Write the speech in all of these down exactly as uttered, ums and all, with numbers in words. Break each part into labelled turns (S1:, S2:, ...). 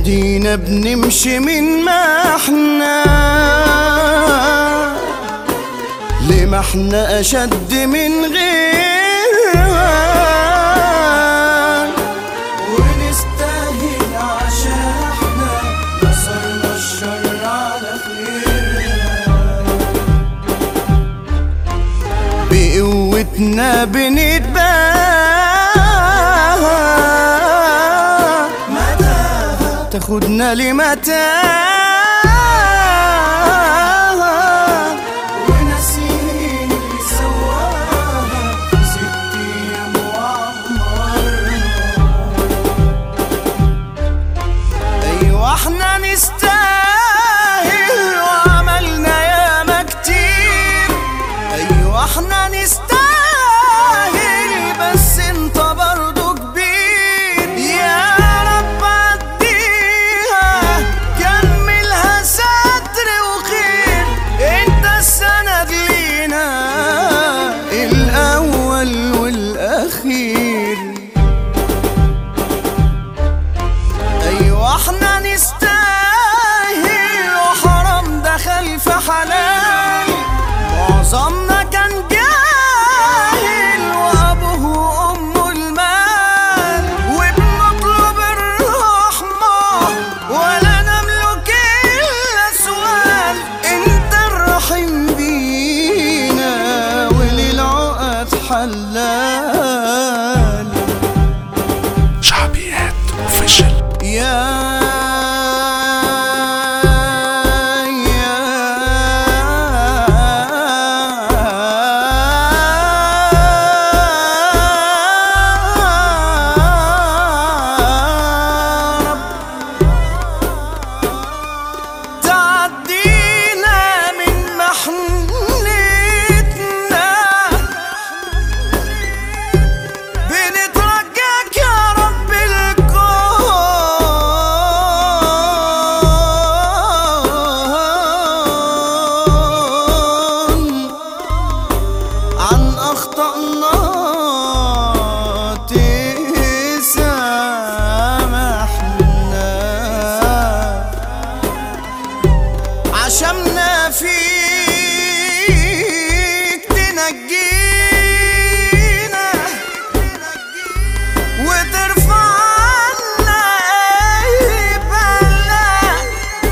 S1: ادينا بنمشي من ما احنا ليه ما احنا اشد من غيرها ونستاهل عشان احنا نصرنا الشر على خيرها بقوتنا بنتباهى تاخدنا لمتاهة وناسين اللي سواها في ست ايام وعمرنا. ايوه احنا نستاهل وعملنا ياما كتير. ايوه احنا نستاهل بس انت برضو كبير. يا ايوه احنا نستاهل وحرام دخل في حلال. معظمنا كان جاهل وابوه وامه المال وبنطلب الرحمه ولا نملك الا سؤال. انت الرحيم بينا وللعقد حلال.
S2: شعبيات اوفيشال.
S1: يا أخطأنا تسامحنا عشمنا فيك تنجينا وترفع عنا أي بلاء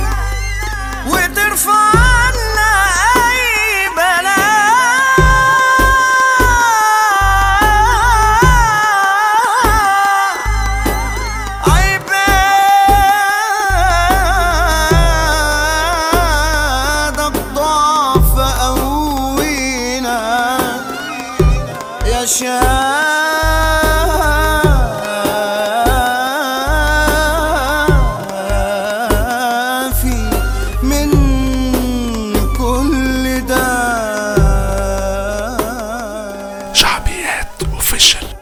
S1: وترفع عنا أي بلاء. شافي من كل ده.
S2: شعبيات اوفيشال.